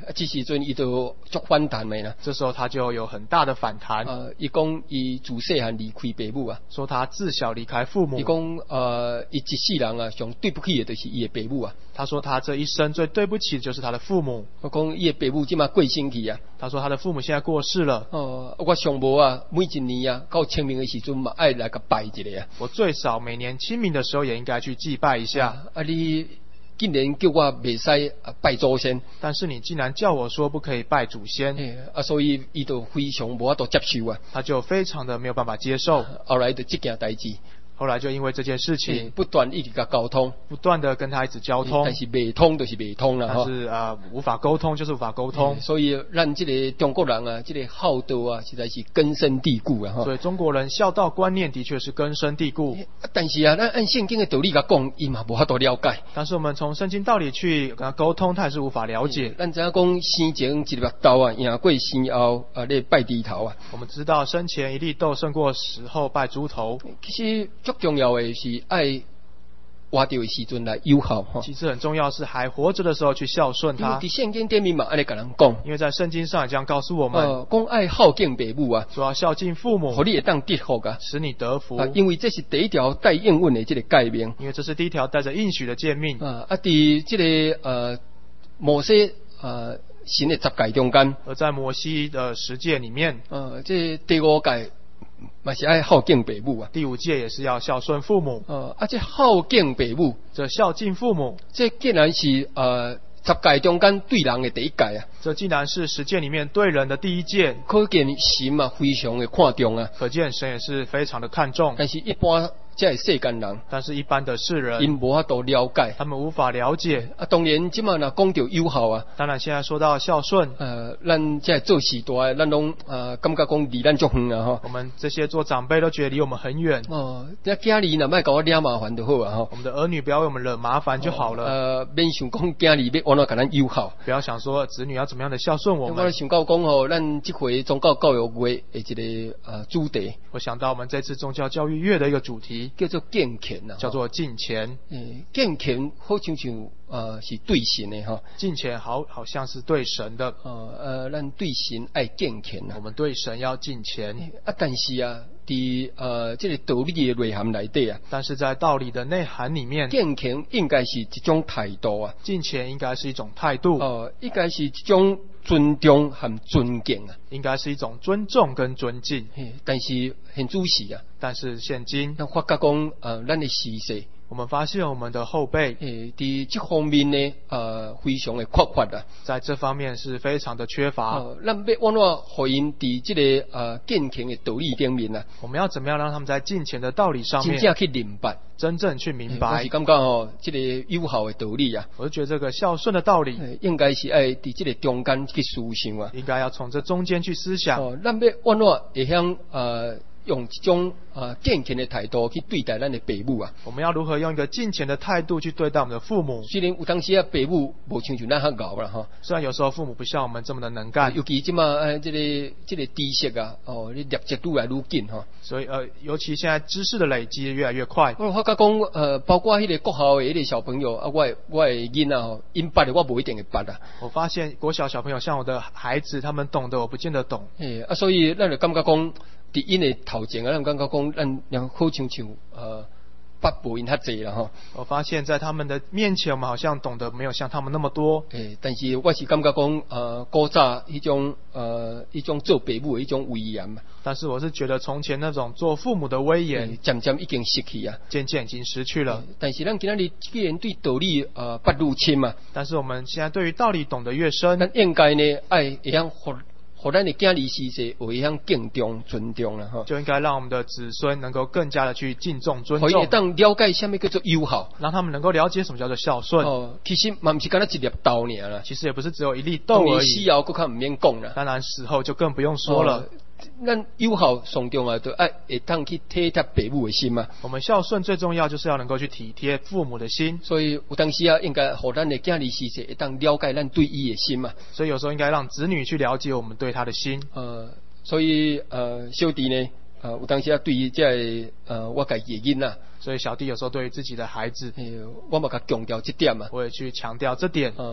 A: 这时阵伊就足反弹的啦。
B: 这时候他就有很大的反弹，
A: 伊讲伊自细汉离开爸母啊，
B: 说他自小离开父母。
A: 伊讲伊一世人啊，上对不起的就是伊的爸母啊。
B: 他说他这一生最对不起的就是他的父母。
A: 我讲伊的爸母即马过身去啊。
B: 他说他的父母现在过世了。
A: 我上无啊，每一年啊，到清明的时阵嘛，爱来个拜一下啊。
B: 我最少每年清明的时候也应该去祭拜一下。
A: 你竟然叫我袂使拜祖先，
B: 但是你竟然叫我说不可以拜祖先，
A: 所以伊就非常无法度接受啊。
B: 他就非常的没有办法接受。
A: 后来就这件代志。
B: 后来就因为这件事情，
A: 不断一直甲沟通，
B: 不断的跟他一直交通，
A: 但是未通就是未通啦，
B: 但是无法沟通就是无法沟通。
A: 所以咱这个中国人啊，这个孝道啊，实在是根深蒂固啊。
B: 所以中国人孝道观念的确是根深蒂固。
A: 但是啊，咱按圣经的道理甲讲，伊嘛无法度了解。
B: 但是我们从圣经道理去跟他沟通，他也是无法了解。
A: 咱知影讲生前一粒豆啊，赢过生后咧拜猪头啊。
B: 我们知道生前一粒豆胜过死后拜猪头。
A: 其实最重要的是爱活着的时阵来友好哈。
B: 其实很重要是还活着的时候去孝顺他。
A: 在圣经顶面嘛，安尼甲人讲。
B: 因为在圣经上也这样告诉我们。
A: 讲爱孝敬父母啊，
B: 说要孝敬父母，
A: 互你会当得福啊，
B: 使你得福。
A: 因为这是第一条带应允的这个诫命。
B: 因为这是第一条带着应许的诫命。
A: 伫这个摩西神的十诫中间。
B: 而在摩西的十诫里面，
A: 这第五诫。嘛是爱孝敬父母啊，
B: 第五诫也是要孝顺父母。
A: 这孝敬父母，
B: 这孝敬父母，
A: 这竟然是十诫中间对人的第一诫啊！
B: 这竟然是十诫里面对人的第一诫，
A: 可见神啊非常的看重啊！
B: 可见神也是非常的看重。
A: 但是一般这世间人，
B: 但是一般的世人，
A: 因无法度了解，
B: 他们无法了解。
A: 当然，即马若讲到友好啊，
B: 当然现在说到孝顺，
A: 咱这做时代，咱拢感觉讲离咱足远啊哈。
B: 我们这些做长辈都觉得离我们很远。
A: 那家里若莫搞我惹麻烦就好啊哈。
B: 我们的儿女不要为我们惹麻烦就好了。
A: 免想讲家里要安怎甲咱友好，
B: 不要想说子女要怎么样的孝顺我们。
A: 我想到讲吼，咱这回宗教教育月的一个主题，
B: 我想到我们这次宗教教育月的一个主题
A: 叫做敬虔啊，
B: 叫做敬虔。
A: 敬虔好像是对神的哈，
B: 敬虔好像是对神的。
A: 咱对神爱敬虔啊，
B: 我们对神要敬虔。
A: 但是啊，这个道理的内涵内底啊，
B: 但是在道理的内涵里面，
A: 敬虔应该是一种态度啊，
B: 敬虔应该是一种态度。
A: 应该是一种尊重和尊敬啊，
B: 应该是一种尊重跟尊敬。
A: 但是很主席啊，
B: 但是现今，
A: 咱发觉讲咱的时势。
B: 我们发现我们的后辈，
A: 在这方面呢，非常的缺乏啊，
B: 在这方面是非常的缺乏。
A: 咱要安怎互因在这个敬虔的道理顶面啊？
B: 我们要怎么样让他们在敬虔的道理上面
A: 真正去明白，
B: 真正去明白？
A: 我是感觉这个友好的道理啊，
B: 我就觉得这个孝顺的道理，
A: 应该是爱在这个中间去思想啊，
B: 应该要从这中间去思想。
A: 咱要安怎会向用这种敬虔的态度去对待咱的父母啊？
B: 我们要如何用一个敬虔的态度去对待我们的父母？
A: 虽然有当时父母无像咱较牛啦哈，
B: 虽然有时候父母不像我们这么的能干，
A: 尤其即马这个知识啊，你累积愈来愈紧哈。
B: 所以尤其现在知识的累积越来越快。
A: 我发觉讲包括迄个国校的迄个小朋友啊，我的囡仔因捌的我无一定会捌啊。
B: 我发现国小小朋友像我的孩子，他们懂得我不见得懂。
A: 所以咱就感觉讲。伫因的头前啊，咱感觉讲，咱好像捌无因较济啦吼。
B: 我发现，在他们的面前，我们好像懂得没有像他们那么多。
A: 但是我是感觉讲，古早一种做父母的一种威严嘛。
B: 但是我是觉得，从前那种做父母的威严，
A: 渐渐已经失去啊，
B: 渐渐已经失去了。
A: 但是咱今仔日既然对道理不入侵嘛，
B: 但是我们现在对于道理懂得越深，
A: 咱应该呢爱会晓互咱的囝儿时世会晓敬重、尊重啦，
B: 就应该让我们的子孙能够更加的去敬重、尊重，
A: 可以当了解什么叫做友好，
B: 让他们能够了解什么叫做孝顺。
A: 其实嘛不是干那一粒豆尔啦，
B: 其实也不是只有一粒豆而已。
A: 死后更较唔免讲啦，
B: 当然死后就更不用说了。
A: 咱友好上重要，就会当去体贴父母的心嘛。
B: 我们孝顺最重要就是要能够去体贴父母的心，
A: 所以有当时啊，应该互咱的囝儿时世会当了解咱对伊的心嘛。
B: 所以有时候应该让子女去了解我们对他的心。
A: 所以小弟呢，有当时啊，对于这我家己的囡仔，
B: 所以小弟有时候对于自己的孩子，
A: 我嘛甲强调这点嘛，
B: 我也去强调这点。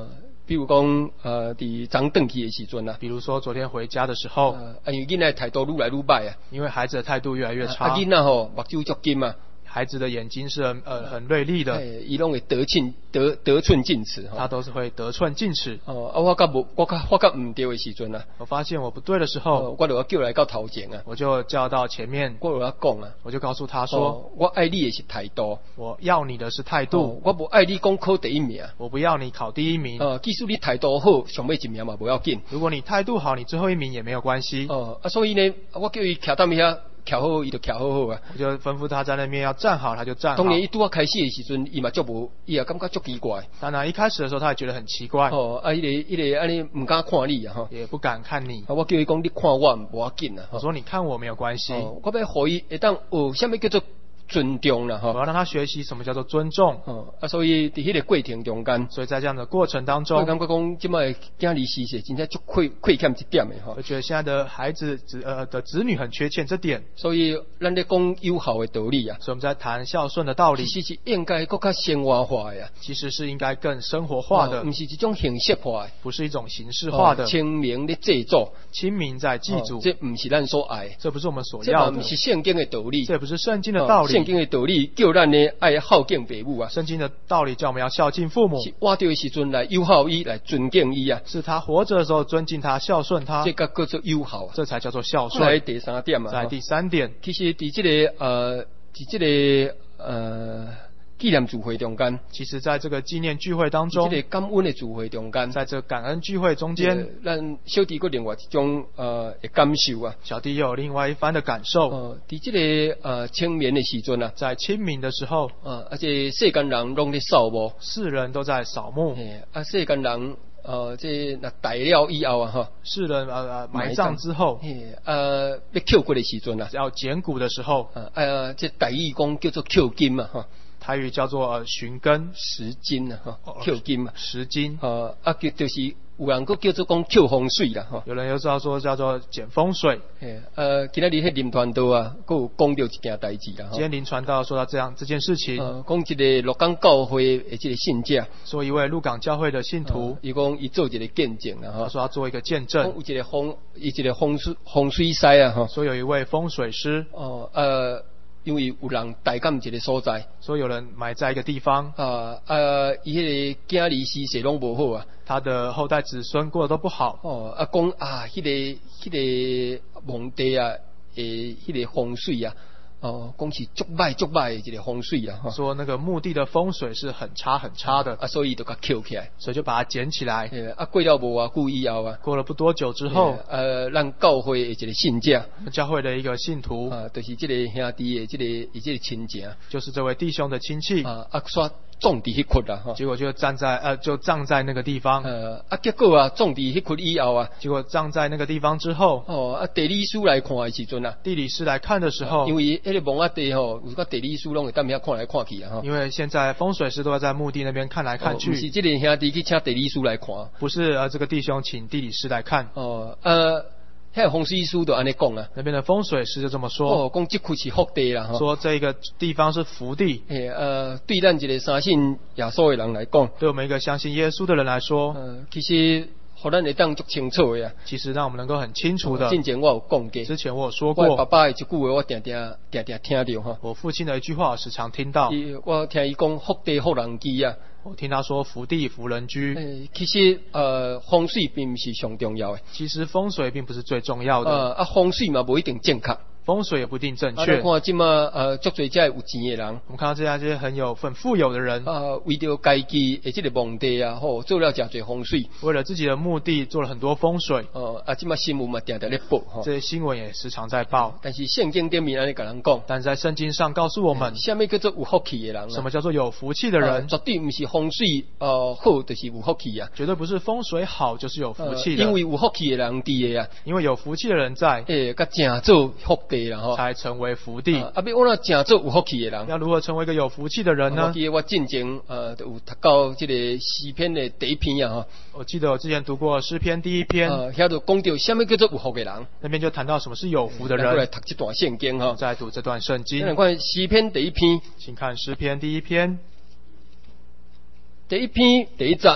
A: 比如讲伫昨转去的时阵啊，
B: 比如说昨天回家的时候，
A: 因为囡仔态度愈来愈歹啊，
B: 因为孩子的态度越来越差，
A: 囡仔吼目睭足金啊。
B: 孩子的眼睛是很锐利的，
A: 伊拢会得寸进尺，
B: 他都是会得寸进尺。
A: 我甲唔对的时阵啊，
B: 我发现我不对的时候，
A: 我就要叫来到头前啊，
B: 我就叫到前面，
A: 我就要讲啊，
B: 我就告诉他说，
A: 我爱你的是态度，
B: 我要你的是态度，
A: 我不爱你讲考第一名，
B: 我不要你考第一名。
A: 即使你态度好，上尾一名嘛不要紧。
B: 如果你态度好，你最后一名也没有关系。
A: 所以呢，我叫伊徛踮遐。徛好，伊就徛好好啊！
B: 我就吩咐他在那边要站好，他就站好。
A: 当然，伊拄啊开始的时阵，伊嘛足无，伊也感觉足奇怪。
B: 当然，一开始的时候，他也觉得很奇怪。
A: 伊个安尼唔敢看你啊，
B: 也不敢看你。
A: 我叫伊讲，你看我无要紧啊。
B: 我说你看我没有关系。
A: 我要互伊会当什么叫做尊重啦，
B: 我要让他学习什么叫做尊重。
A: 所以伫迄个过程中间，
B: 所以在这样的过程当中，
A: 我感觉讲，即摆囝儿时势真正足亏欠一点的哈。
B: 我觉得现在的孩子的子女很缺欠这点。
A: 所以咱咧讲有效的道理啊，
B: 所以我们在谈孝顺的道理，
A: 其实是应该更加生活化的，
B: 其实是应该更生活化的，
A: 不是一种形式化的，
B: 不是一种形式化的。
A: 清明咧祭祖，
B: 清明在祭祖，
A: 这不是咱所爱，
B: 这不是我们所要的，
A: 这不是圣经的道理，
B: 这不是圣经的道理，
A: 圣经的道理。叫咱呢爱孝敬父母啊！
B: 圣经的道理叫我们要孝敬父母，
A: 是活着的时阵来友好伊，来尊敬伊啊！
B: 是他活着的时候尊敬他、孝顺他，
A: 这个叫做友好啊！
B: 这才叫做孝顺。
A: 来第三点啊，
B: 在第三点，
A: 其实伫这个纪念聚会中间，
B: 其实在这个纪念聚会当中，
A: 这个感恩的聚会中间，
B: 在这个感恩聚会中间，
A: 咱小弟有另外一种的感受啊。
B: 小弟有另外一番的感受。
A: 伫这个清明的时阵啊，
B: 在清明的时候，
A: 而且世间人拢在扫墓，
B: 世人都在扫墓。
A: 世间人这那大了以后啊，
B: 世人埋葬之后，
A: 要扣骨的时阵啊，
B: 要捡骨的时候，
A: 这台语讲叫做扣金嘛，
B: 台语叫做寻根
A: 拾金啊，扣金嘛，
B: 拾金。
A: 就是有人佫叫做讲扣风水啦，
B: 有人又知道说叫做捡风水。
A: 今仔日迄林传道啊，佫有讲到一件代志啦。
B: 今天林传道说到这件事情，
A: 讲一个鹿港教会的这个信者，
B: 说一位鹿港教会的信徒，
A: 伊讲伊做一个见证啦，
B: 他说要做一个见证，
A: 有一个风水师啊，
B: 说有一位风水师，
A: 因为有人带到一个所在，
B: 说有人埋在一个地方，
A: 伊迄个囝儿时势拢无好啊，
B: 他的后代子孙过得都不好。
A: 讲迄个墓地啊，迄个风水啊。讲是足歹的一个风水啊，
B: 说那个墓地的风水是很差的，
A: 所以就甲捡起来，
B: 所以就把它捡起来。
A: 过了无偌久以后啊，
B: 过了不多久之后，
A: 咱教会的一个信者，
B: 教会的一个信徒，
A: 就是这个兄弟的这个亲戚，
B: 就是这位弟兄的亲戚，
A: 煞葬伫迄窟啦，
B: 结果就葬在那个地方，
A: 结果葬伫迄窟以后啊，
B: 结果葬在那个地方之后，
A: 地理师来看的时阵啊，
B: 地理师来看的时候，
A: 因为迄个墓仔地有个地理师拢会踮遐看来看去啊，
B: 因为现在风水师都会在墓地那边看来看去，
A: 不是这个兄弟去请地理师来看，
B: 不是这个弟兄请地理师来看，
A: 迄个风水师就安尼讲啊，
B: 那边的风水师就这么说，
A: 讲这窟是福地啦，
B: 说这个地方是福地。
A: 对咱一个相信耶稣的人来讲，
B: 对我们一个相信耶稣的人来说，
A: 其实互咱会当足清楚的啊。
B: 其实让我们能够很清楚的。
A: 之前我有讲过，
B: 之前我有说过，
A: 我爸爸的一句话我常常听到哈。
B: 我父亲的一句话我时常听到，
A: 我听伊讲福地福人居啊。
B: 我听他说福地福人居。
A: 其实风水并不是上重要的。
B: 其实风水并不是最重要的。
A: 风水嘛不一定正确。
B: 风水也不一定正确。
A: 看即马足侪遮有钱的人，我
B: 们看到这些很富有的人，
A: 为着家己的这个墓地啊，做了真侪风水，
B: 为了自己的目的做了很多风水。
A: 即马新闻嘛常常咧报，
B: 这些新闻也时常在报。
A: 但是圣经顶面安尼甲人讲，
B: 但是在圣经上告诉我们，
A: 什么叫做有福气的人？
B: 什么叫做有福气的人？
A: 绝对不是风水好就是有福气啊，
B: 绝对不是风水好就是有福气的。
A: 因为有福气的人伫的啊，
B: 因为有福气的人在，
A: 甲正做福地啦吼，
B: 才成为福地。
A: 要我若正做有福气的人，
B: 要如何成为一个有福气的人呢？
A: 我记得我进前有读到这个诗篇的第一篇啊，
B: 我记得我之前读过诗篇第一篇，
A: 遐就讲到什么叫做有福的人，
B: 那边就谈到什么是有福的人。
A: 来读这段圣经哈，
B: 再读这段圣经。
A: 咱看诗篇第一篇，
B: 请看诗篇第一篇，
A: 第一篇第一节，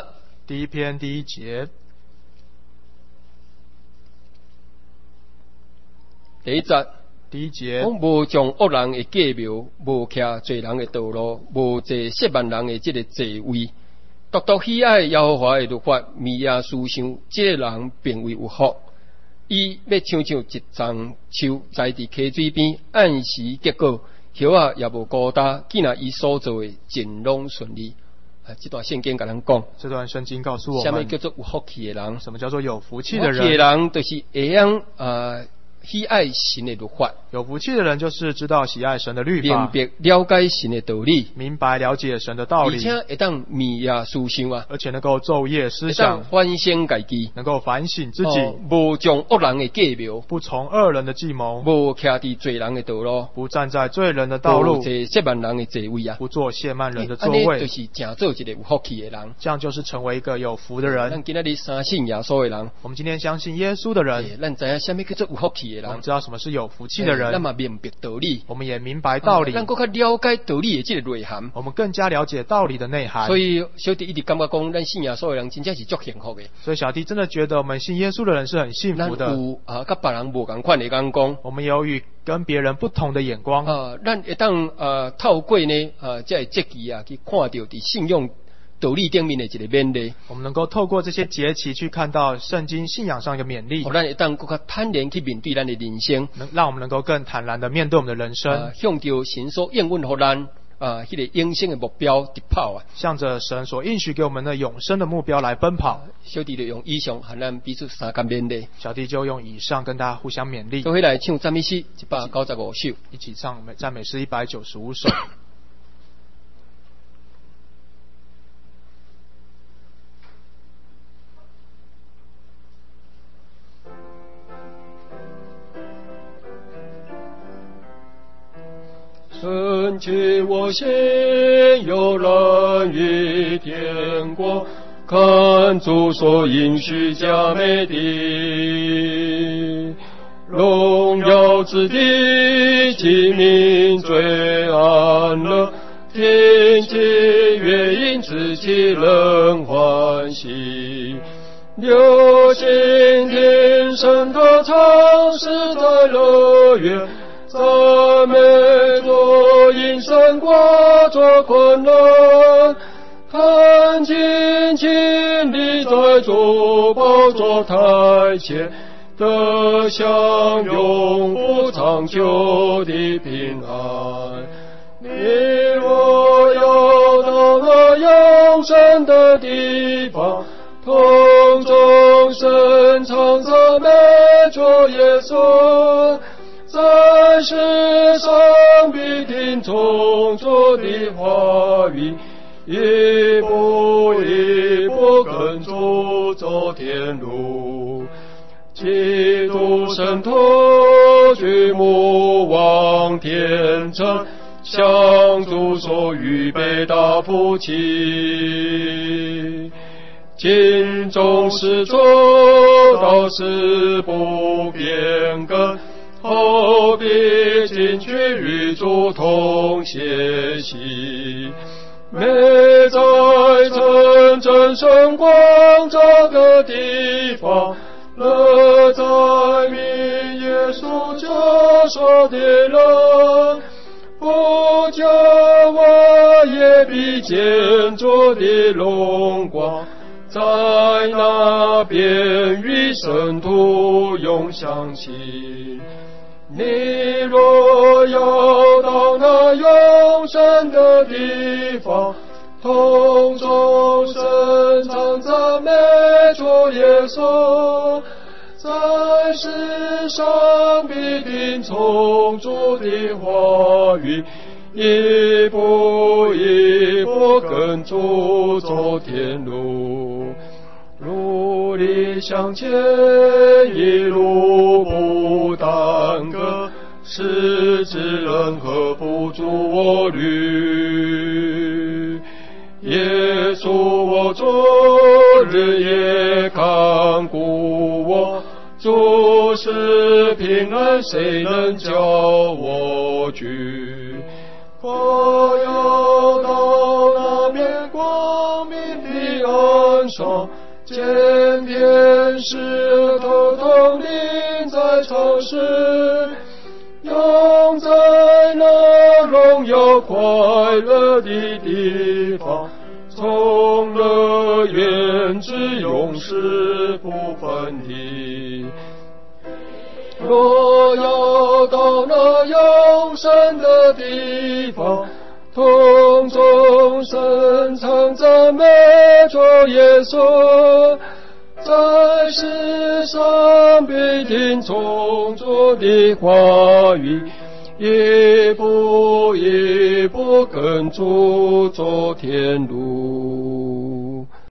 B: 第一篇第一节，
A: 第一节。
B: 第一节，
A: 讲无将恶人的计谋，无徛罪人的道路，无坐褻慢人的这个座位，独独喜爱耶和华的律法，米亚思想，这个人便为有福。伊要像一丛树栽伫溪水边，按时结果，叶啊也无孤单，既然伊所做的尽拢顺利。这段圣经甲咱讲，
B: 这段圣经告诉我们，
A: 什么叫做有福气的人？
B: 什么叫做有福气的人？
A: 有福气的人就是会样喜爱神的律法。
B: 有福气的人就是知道喜爱神的律法，
A: 明白了解神的道理，
B: 明白了解神的道理，
A: 而且会当暝夜思想啊，
B: 而且能够昼夜思
A: 会
B: 想，
A: 当反省家己，
B: 能够反省自己，
A: 无将恶人的计谋，
B: 不从恶人的计谋，
A: 无徛伫罪人的道路，
B: 不站在罪人的道路，
A: 无坐亵慢人的座位啊，
B: 不做亵慢人的座位，
A: 就是正做一个有福气的人。
B: 这样就是成为一个有福的人。
A: 咱今仔日相信耶稣的人，
B: 我们今天相信耶稣的人，
A: 咱知影什么叫做有福气的人，
B: 我们知道什么是有福气的人，
A: 咱嘛明白道理，
B: 我们也明白道理，
A: 咱更加了解道理的这个内涵，
B: 我们更加了解道理的内涵。
A: 所以小弟一直感觉讲，咱信耶稣的人真正是足幸福的。
B: 所以小弟真的觉得我们信耶稣的人是很幸福的。
A: 咱有甲别人无同款的眼光，
B: 我们有与跟别人不同的眼光。
A: 咱会当透过呢这个节期啊，去看到伫信用道理顶面的一个勉励。
B: 我们能够透过这些节期去看到圣经信仰上一个勉励，
A: 咱会当更加坦然去面对咱的人生，
B: 让我们能够更坦然的面对我们的人生，
A: 向着神所应允予咱迄个永生的目标直跑啊！
B: 向着神所应许给我们的永生的目标来奔跑。
A: 小弟就用以上和咱彼此三个勉励。
B: 小弟就用以上跟大家互相勉励。
A: 都会来唱赞美诗195首，
B: 一起唱赞美诗195首。
A: 深知我心有人于天国，看主所应许佳美的荣耀之地，其民最安乐，听其乐音，自己人欢喜。流行天神的唱诗在乐园，赞美作音声挂作困难，看尽亲历在主宝座台前，得享永不长久的平安。你若要到那永生的地方，同众生唱赞美主耶稣，在世上必听从主的话语，一步一步跟主走天路。基督圣徒举目望天城，向主所预备大福气。尽忠实做到是不变更，后必进去与主同歇息。美在真正圣光这个地方，乐在明耶稣救赎的人，不久我也必见主的荣光，在那边与圣徒永相起。你若要到那永生的地方，同众生唱赞美主耶稣，在世上必定从主的话语，一步一步跟主走天路，努力向前，一路不耽搁，使之人和不住我虑。耶稣我昨日也看顾我，主是平安，谁能叫我惧？我要到那面光明的安
C: 身上，见天使都统领在超市，永在那荣耀快乐的地方，从乐园至永世不分离。若要到那永生的地方，同众生唱赞美主耶稣，在世上必听从主的话语，一步一步跟主走天路。